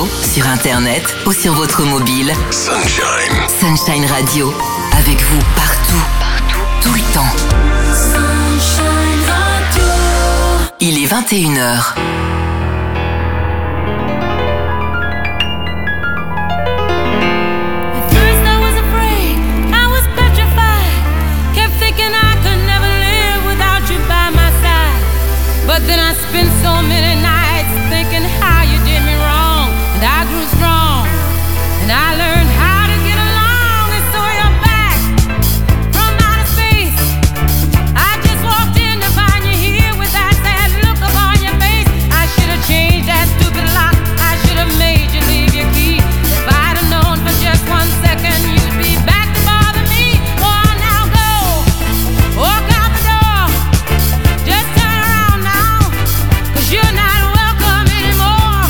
radio, sur internet ou sur votre mobile. Sunshine. Sunshine Radio, avec vous partout, tout le temps. Sunshine Radio. Il est 21h. But then I spent so many nights thinking how you did me wrong, and I grew strong, and I learned how to get along, and so you're back from outer space. I just walked in to find you here with that sad look upon your face. I should have changed that stupid lock, I should have made you leave your key. If I'd have known for just 1 second you'd be back to bother me. Oh, now go, walk out the door, just turn around now, 'cause you're not welcome anymore.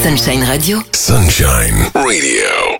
Sunshine Radio. Sunshine Radio.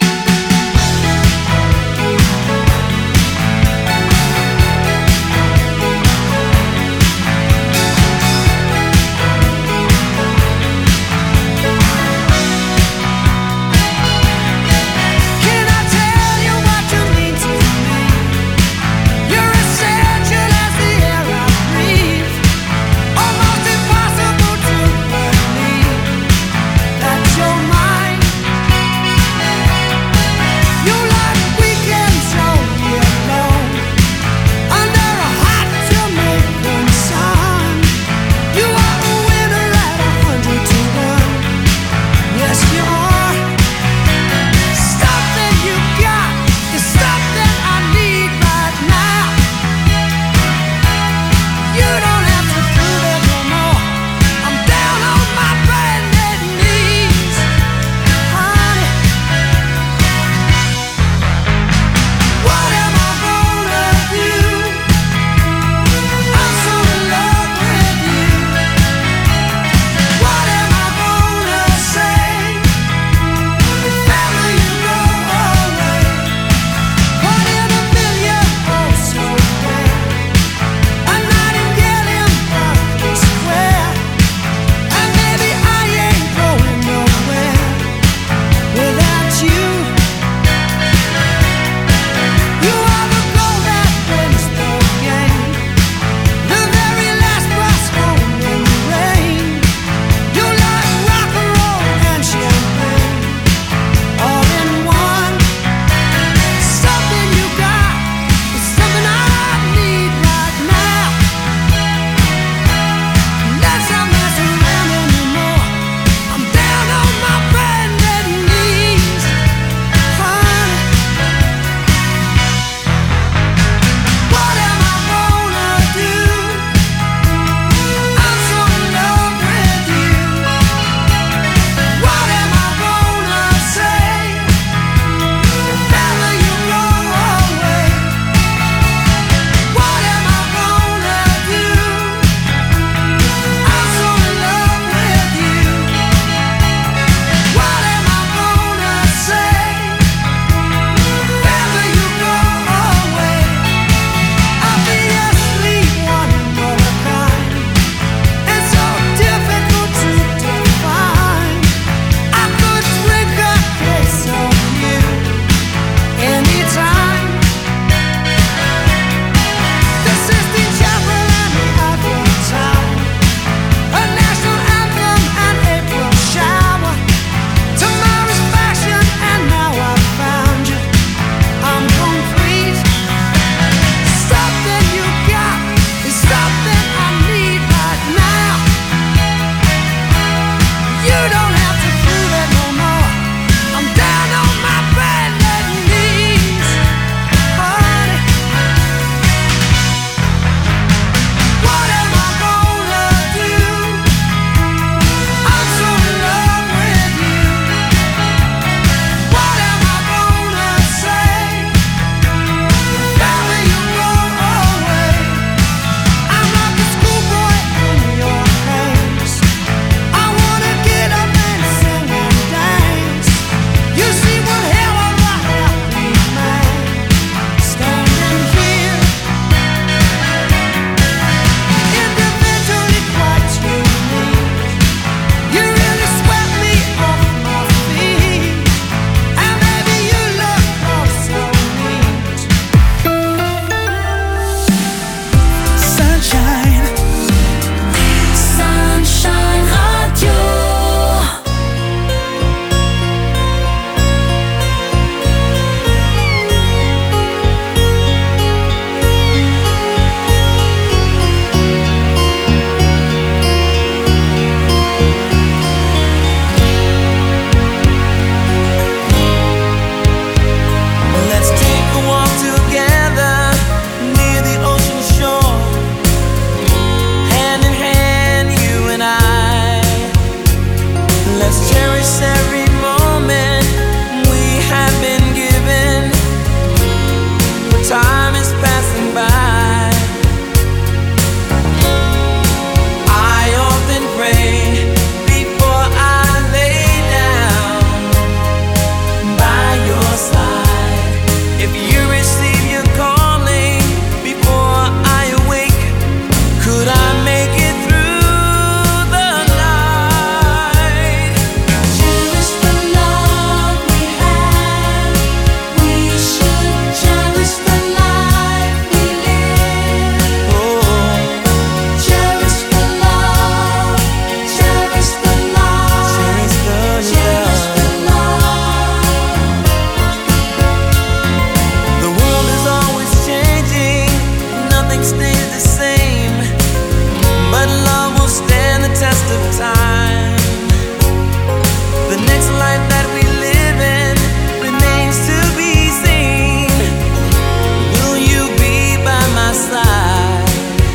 test of time. The next life that we live in remains to be seen. Will you be by my side?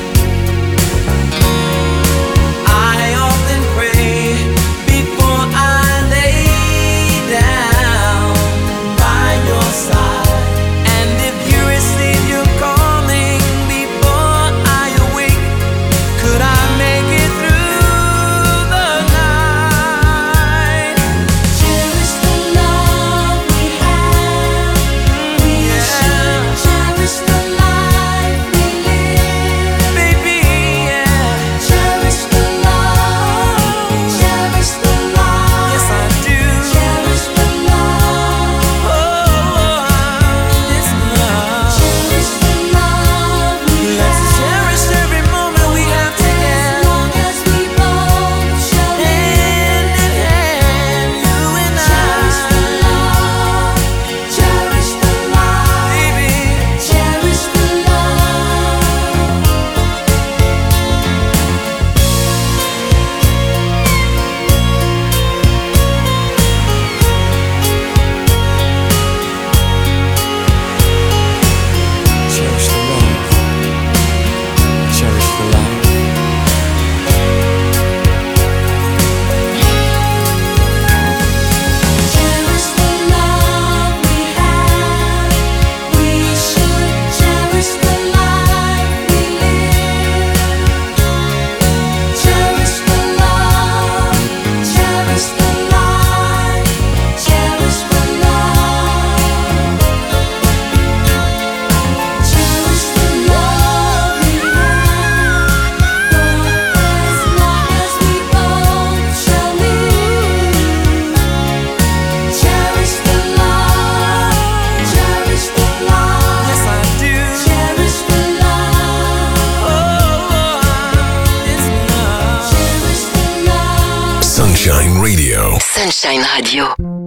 I often pray before I lay down by your side. And if you receive your calling before I awake, could I make it through the night? Cherish the love we have. We should cherish the life we live. Baby, yeah. Cherish the love. Cherish the love. Yes, I do. Cherish the love. Oh, this love. Cherish the love we Let's have. cherish every moment we have As together. long as we both shall Hand in live. hand, you and Cherish the I. love. Cherish the love. Baby, Cherish the love. cherish the love. Cherish the life. Cherish the love we have. We should cherish the life we live. Cherish the love. Cherish the life. Cherish the love. Cherish the love we have. As long as we both shall live. Cherish the love. Cherish the love. Yes, I do. Cherish the love. Oh, this love. Cherish the love. Sunshine Radio. Sunshine Radio.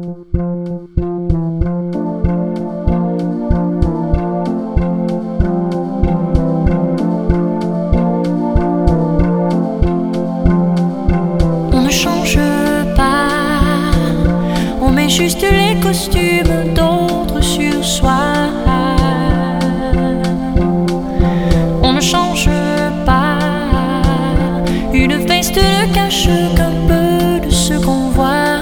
On ne change pas, on met juste les costumes d'autres sur soi. On ne change pas, une veste ne cache qu'un peu de ce qu'on voit.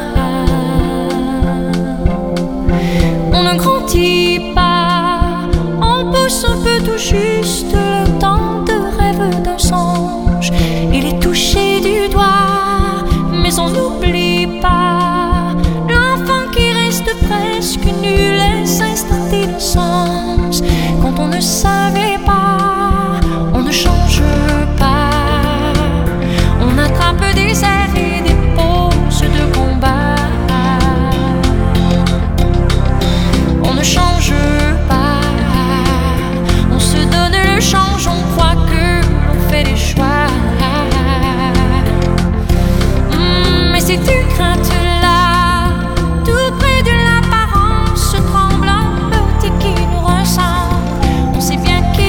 On ne grandit pas, on pousse un peu tout juste le temps de rêve d'un songe. Il est touché du doigt, mais on n'oublie pas l'enfant qui reste presque nu, les instants d'innocence. Quand on ne savait pas, on ne change pas. On attrape des airs et des poses de combat. On ne change pas, on se donne le change, on croit que l'on fait des choix. Mais si tu craintes là, tout près de l'apparence tremblante qui nous ressemble, on sait bien qu'il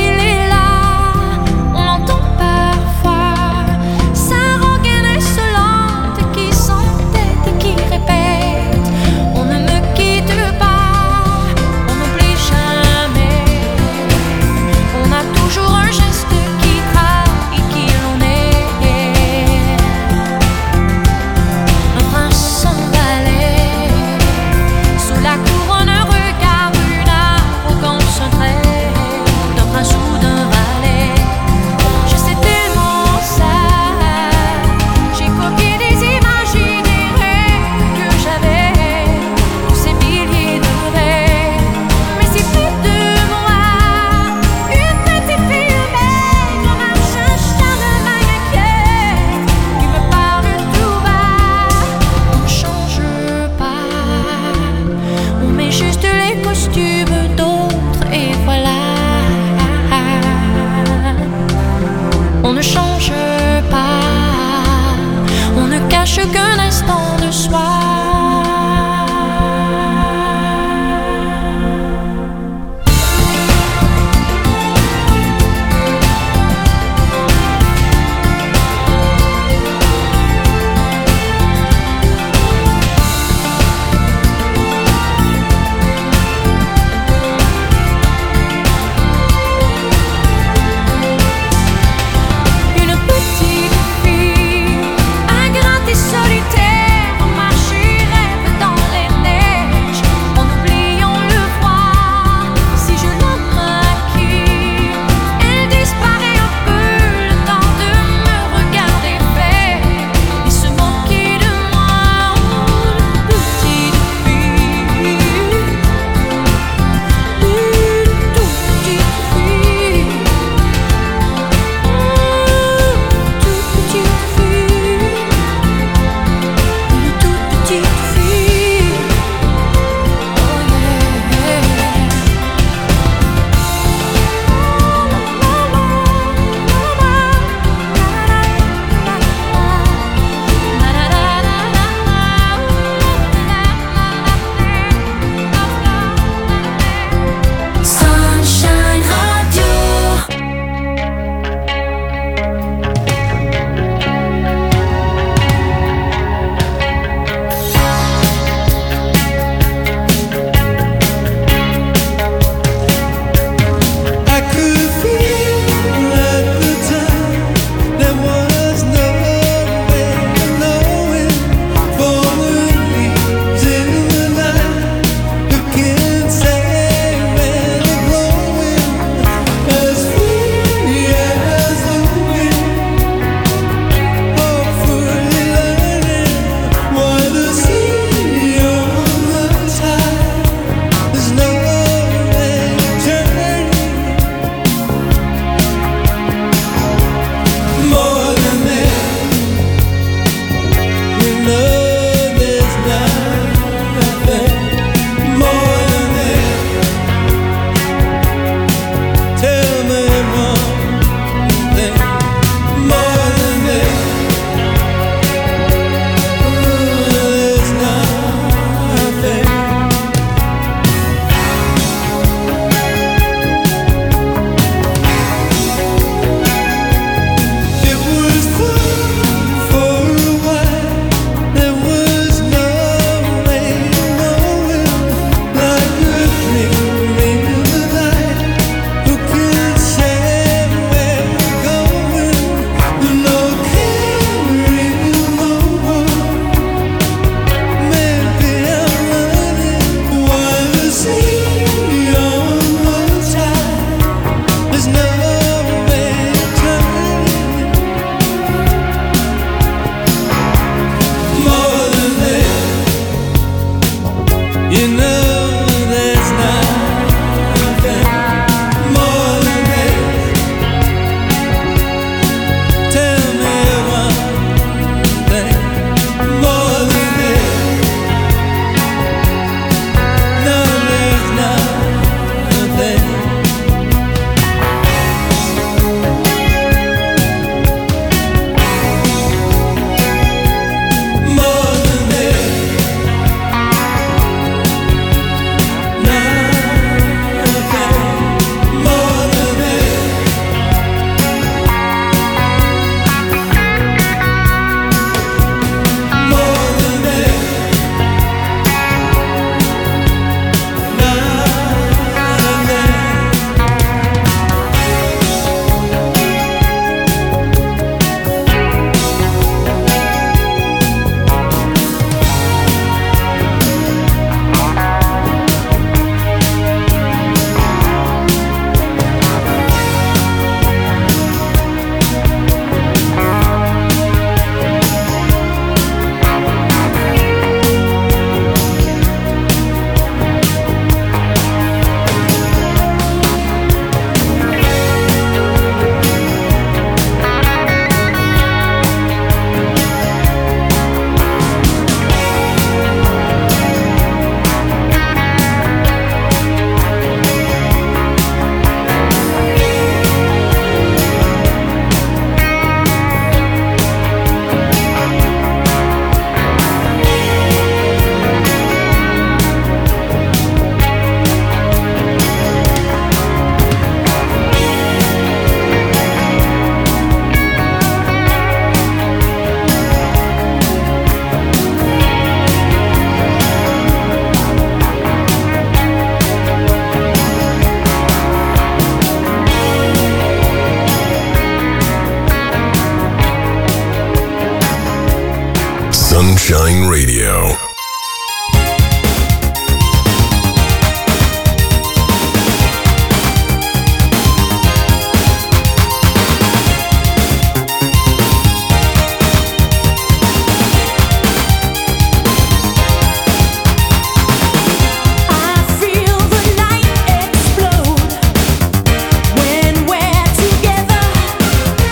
Sunshine Radio.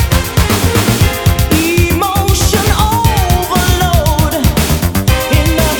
Emotion overload in the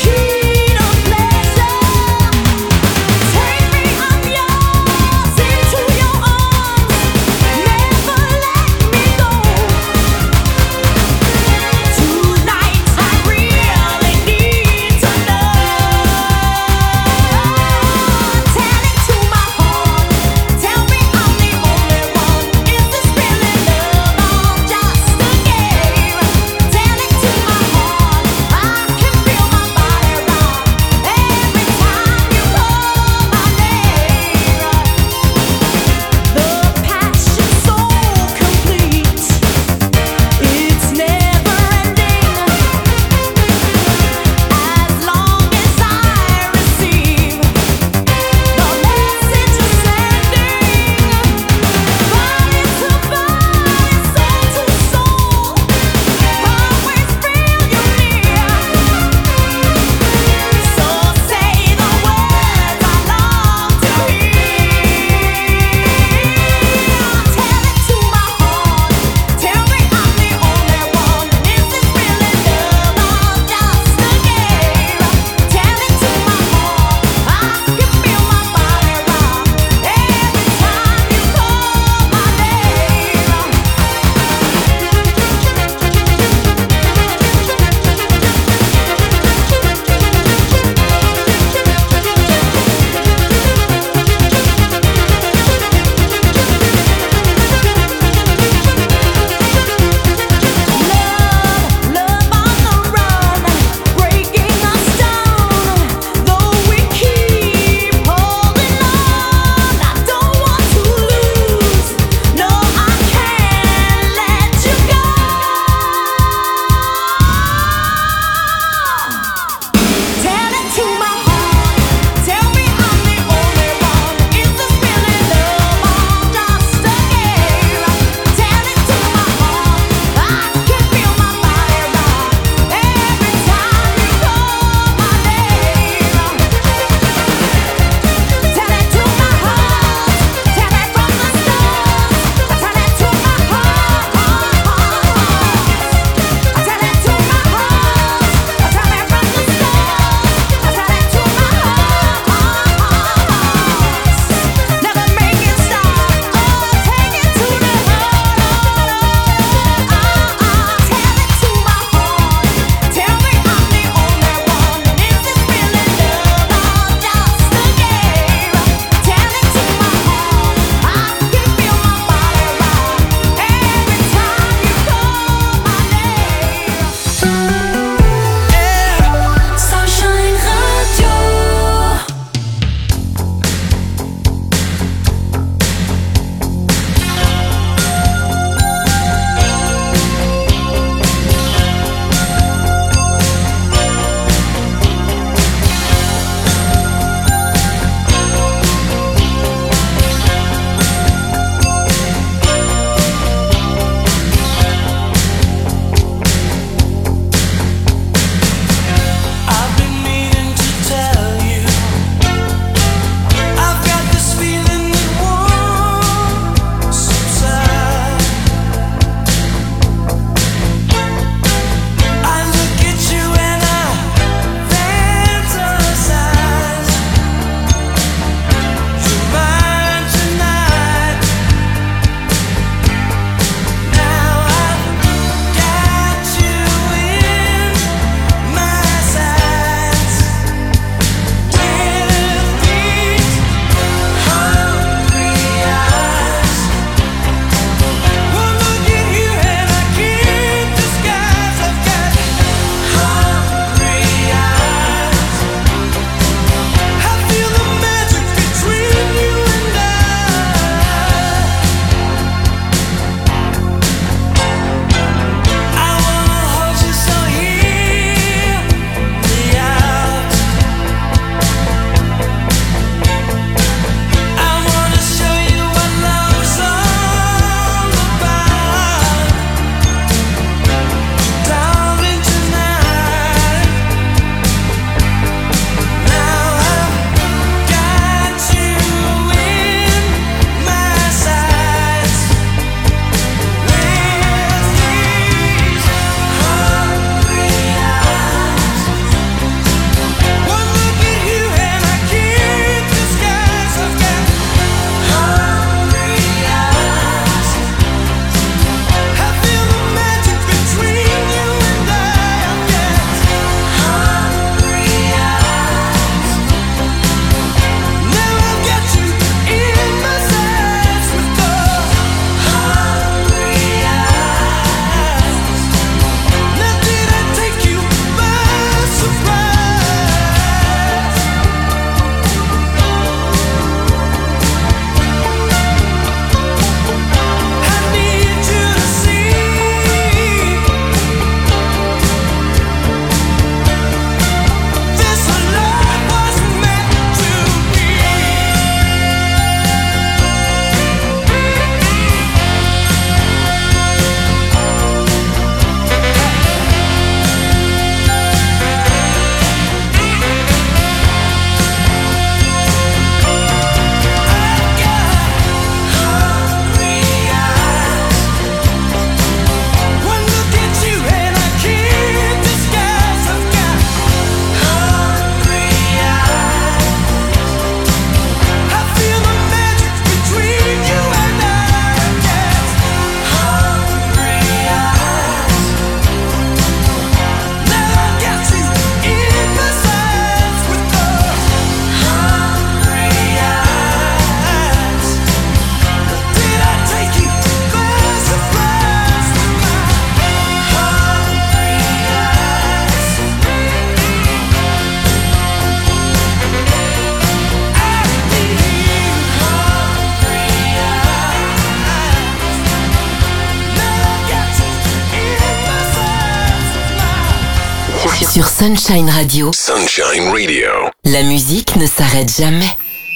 Sur Sunshine Radio, Sunshine Radio. la musique ne s'arrête jamais.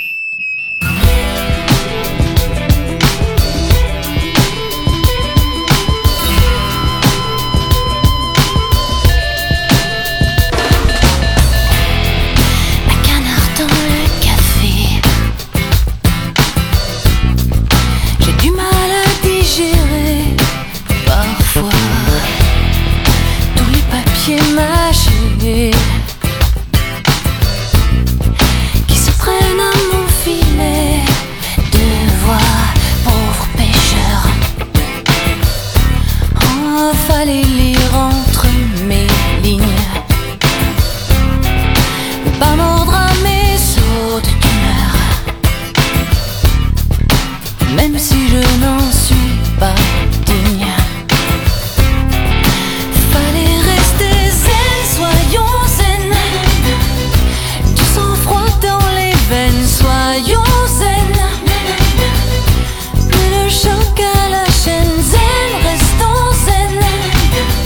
Un canard dans le café. J'ai du mal à digérer parfois tous les papiers mâchés qui se prennent à mon filet de voix, pauvre pêcheur. Oh, fallait lire entre mes lignes, pas mordre à mes sautes d'humeur, même si je n'en suis pas digne. Fallait rester zen, soyons zen, du sang-froid dans les veines, soyons zen, plus de choc à la chaîne, zen, restons zen,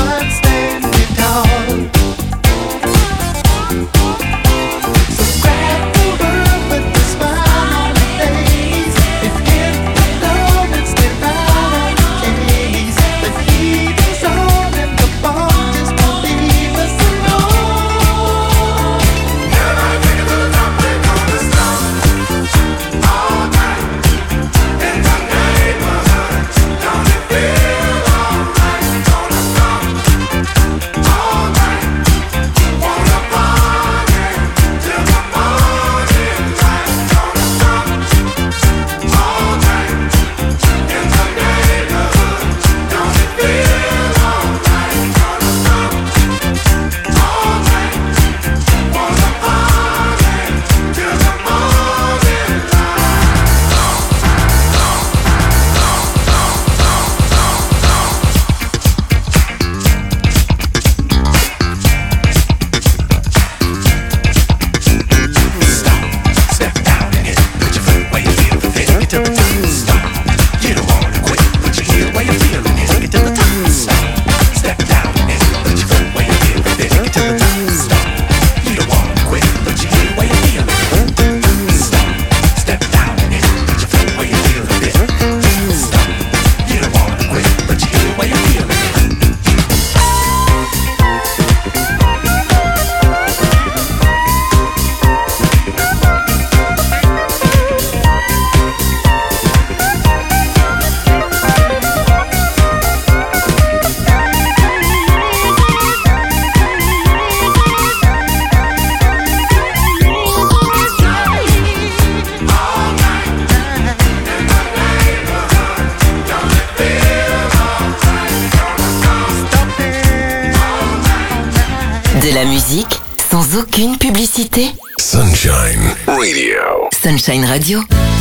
De la musique sans aucune publicité. Sunshine Radio. Sunshine Radio.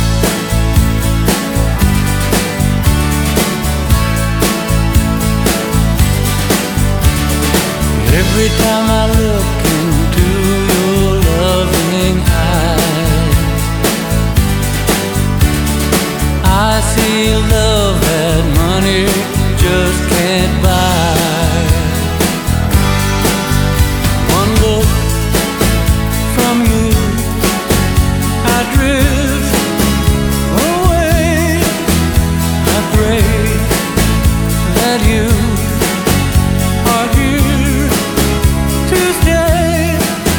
Every time I look into your loving eyes, I see love that money just can't buy. One look from you, I drift away. I pray that you are here to stay.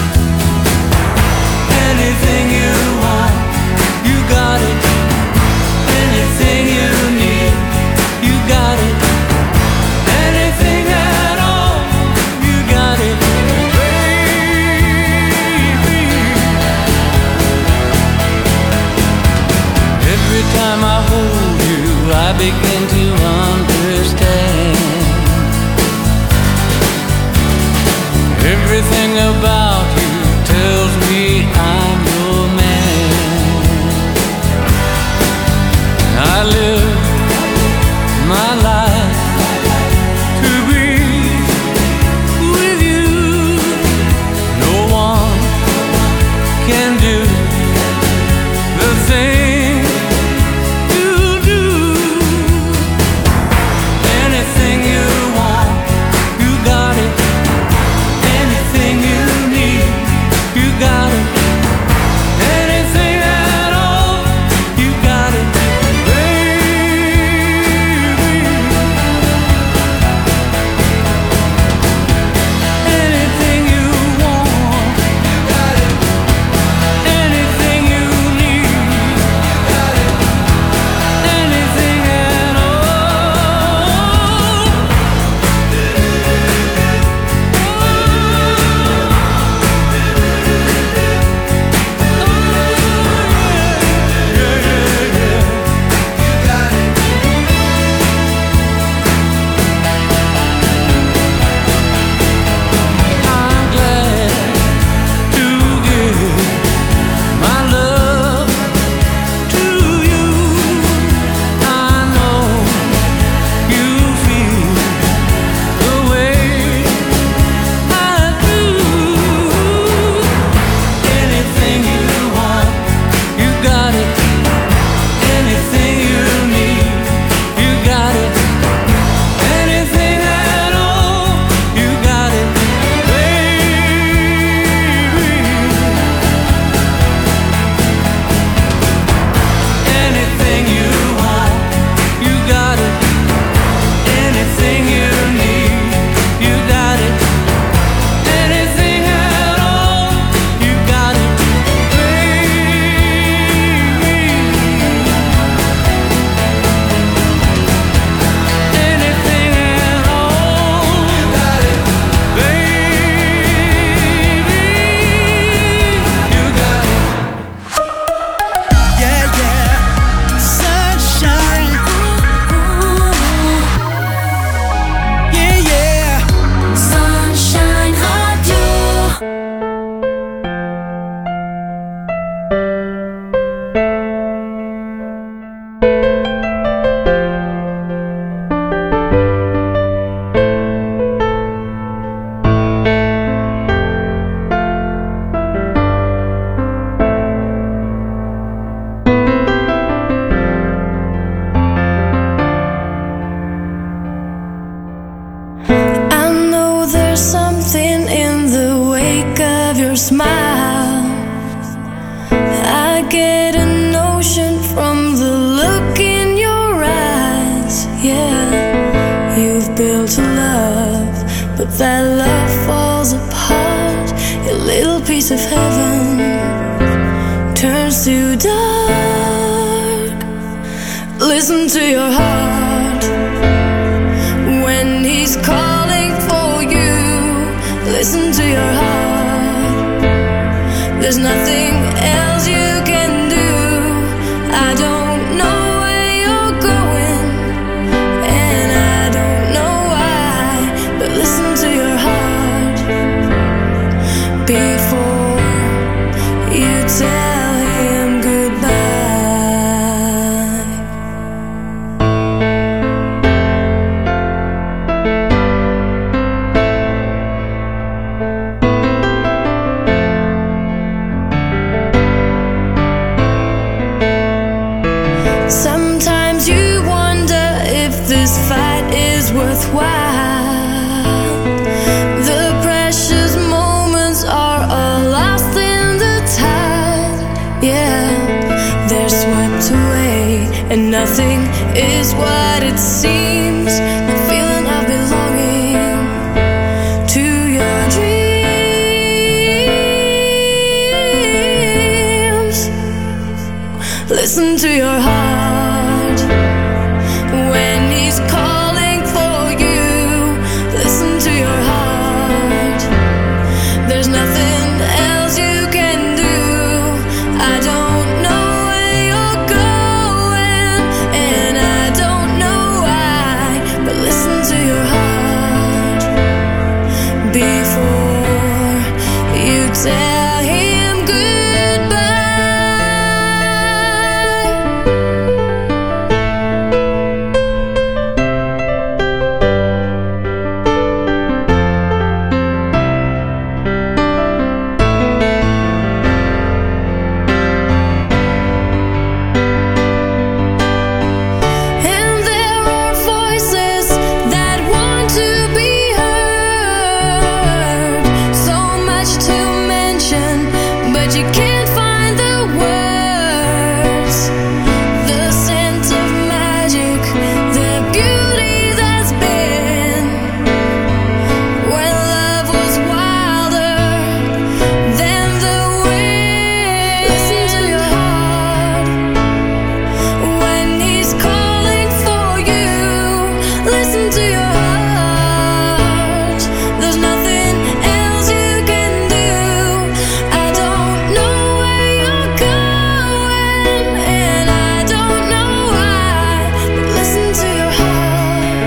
Anything you want, you got it. Anything you need, you got it. Anything at all, you got it, baby. Every time I hold you, I begin to understand. Everything about you tells me I'm your man. I live my life to be with you. No one can do the thing you do. Anything you want, you got it. Anything you need. smile. I get a notion from the look in your eyes. Yeah, you've built a love, but that love falls apart. Your little piece of heaven turns to dark. Listen to your heart when he's calling for you. Listen to your heart. There's nothing else you can do. I don't know where you're going, and I don't know why, but listen to your heart before you tell him goodbye. Sometimes you wonder if this fight is worthwhile. The precious moments are all lost in the tide. Yeah, they're swept away, and nothing is what it seems. The feeling of belonging to your dreams. Listen to your heart when he's calling for you. Listen to your heart. There's nothing else you can do. I don't know where you're going, and I don't know why, but listen to your heart before you tell him goodbye. And there are voices that want to be heard. So much to mention, but you can't find the words. The scent of magic, the beauty that's been when love was wilder than the wind. Listen to your heart when he's calling for you. Listen to your heart. There's nothing else you can do. I don't know where you're going, and I don't know why, but listen to your heart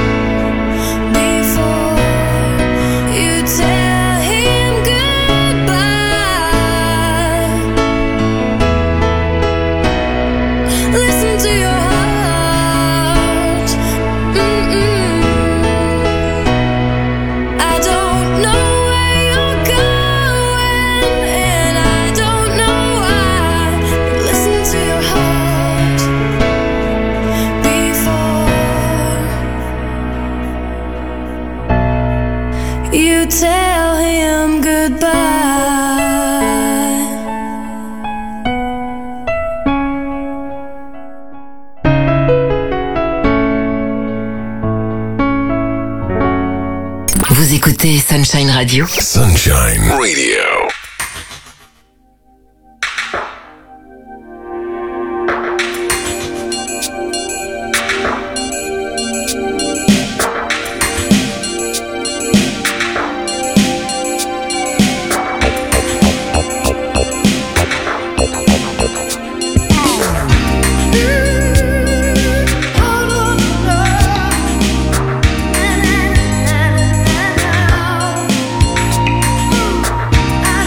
before you tell him goodbye. Listen to your heart. I don't know where you're going, and I don't know why, but listen to your heart before you tell him goodbye. Vous écoutez Sunshine Radio. Sunshine Radio. I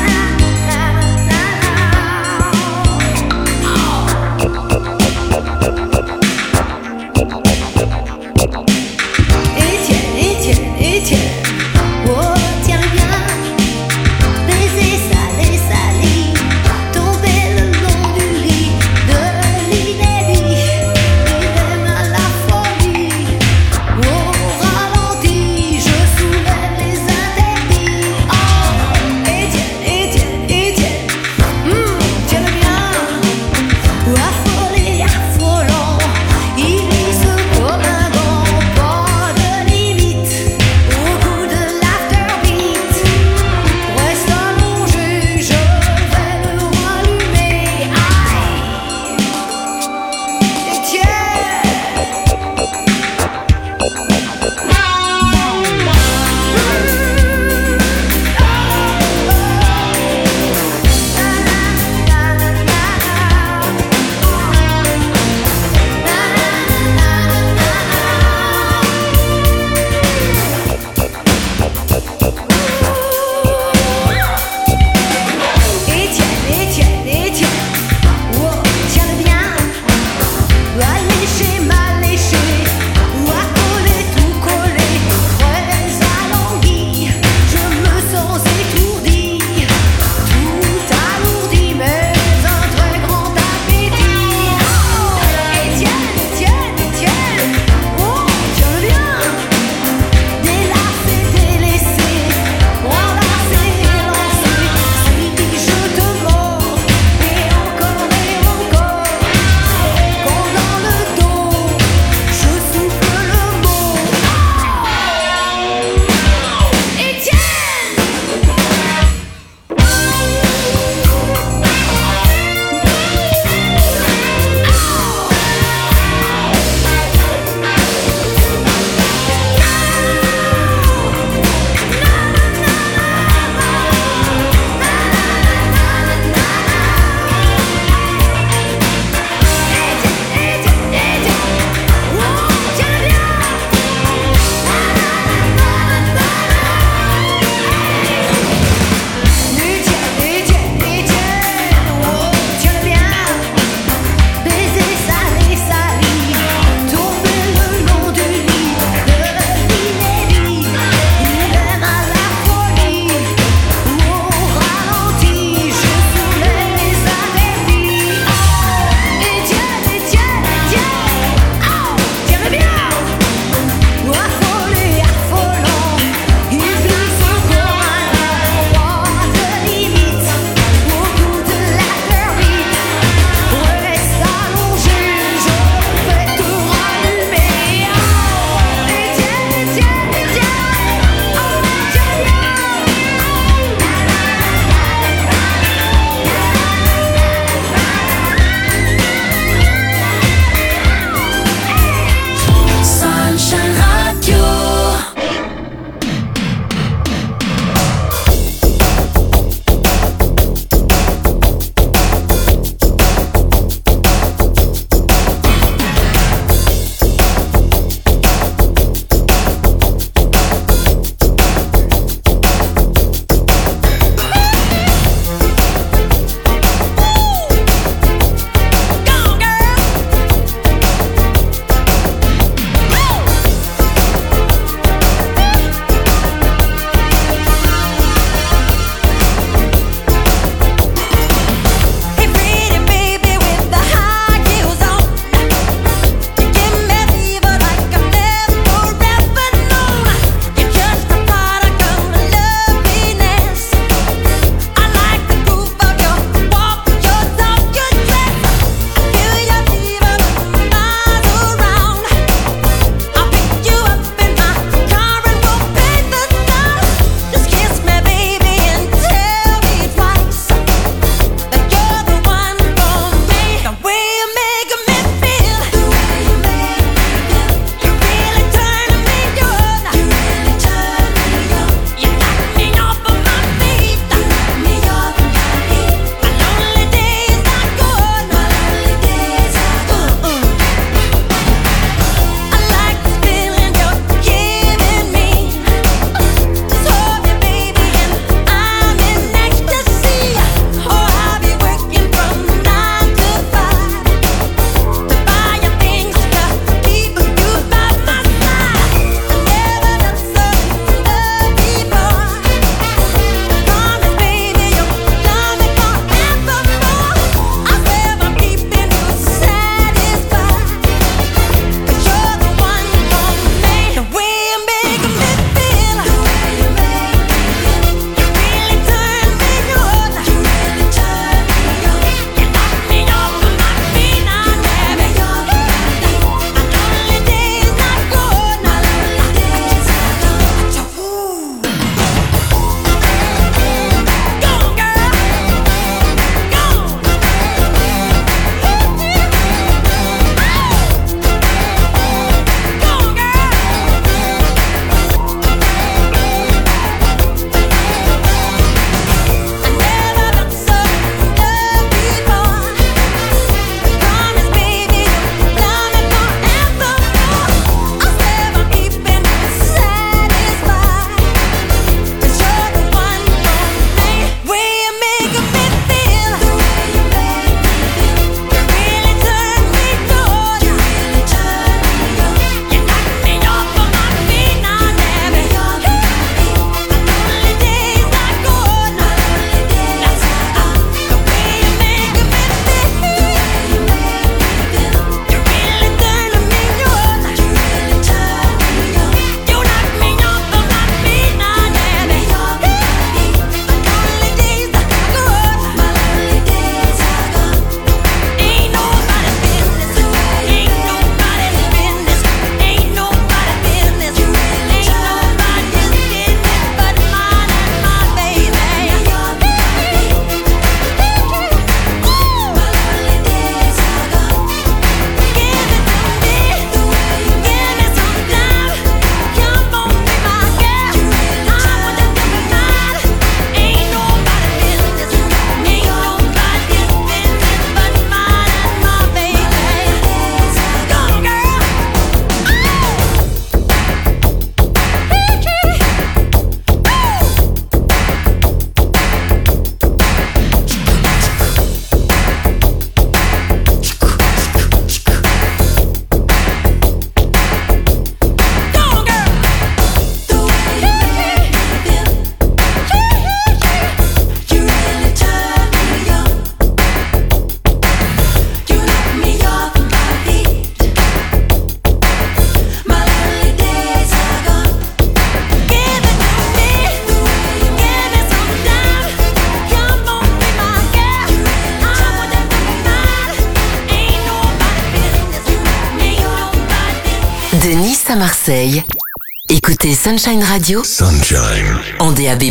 à Marseille, écoutez Sunshine Radio Sunshine. en DAB+.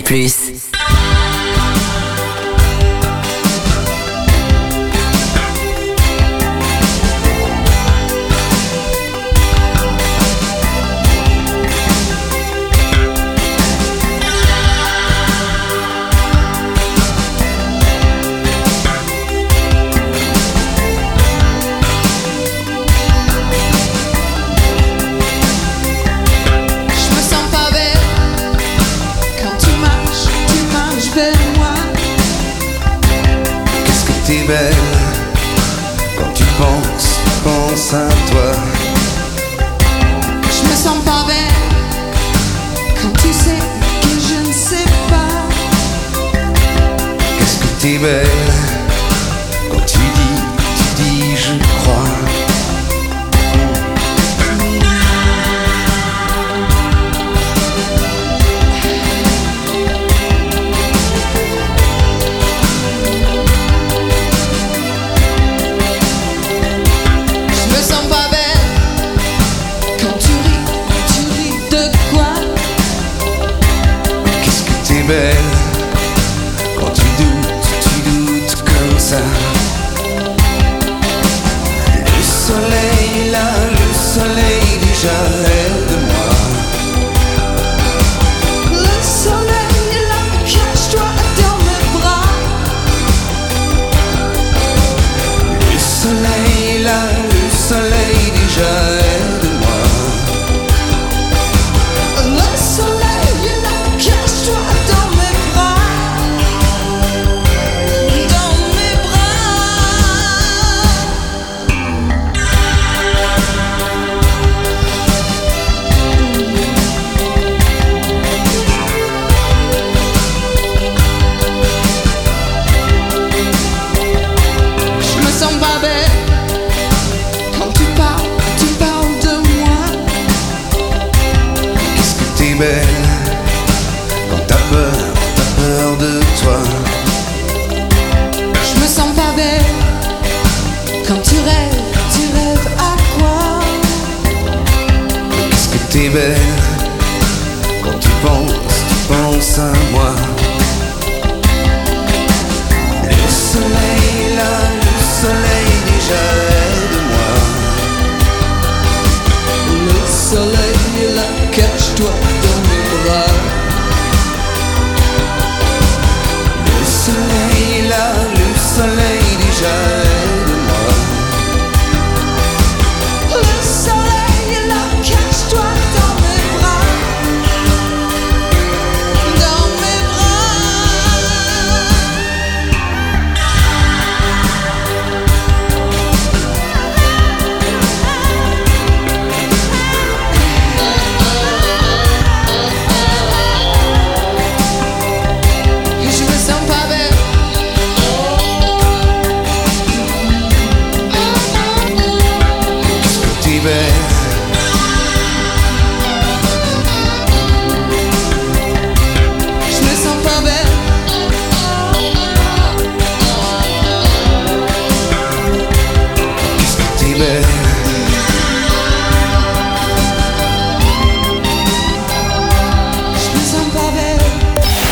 Je me sens pas belle quand tu marches vers moi. Qu'est-ce que t'es belle quand tu penses à toi. Je me sens pas belle quand tu sais que je ne sais pas. Qu'est-ce que t'es belle quand tu dis je crois. Je me sens pas belle quand tu ris de quoi? Qu'est-ce que t'es belle quand tu doutes comme ça. Le soleil est là, le soleil déjà lève de moi. Le soleil est là, cache-toi dans mes bras. Le soleil est là, le soleil déjà lève de moi. Le soleil est là, cache-toi dans mes bras. Dans mes bras. Je me sens pas belle quand tu parles de moi. Qu'est-ce que t'es belle quand t'as peur de toi. Je me sens pas belle quand tu rêves à quoi? Qu'est-ce que t'es belle quand tu penses à moi.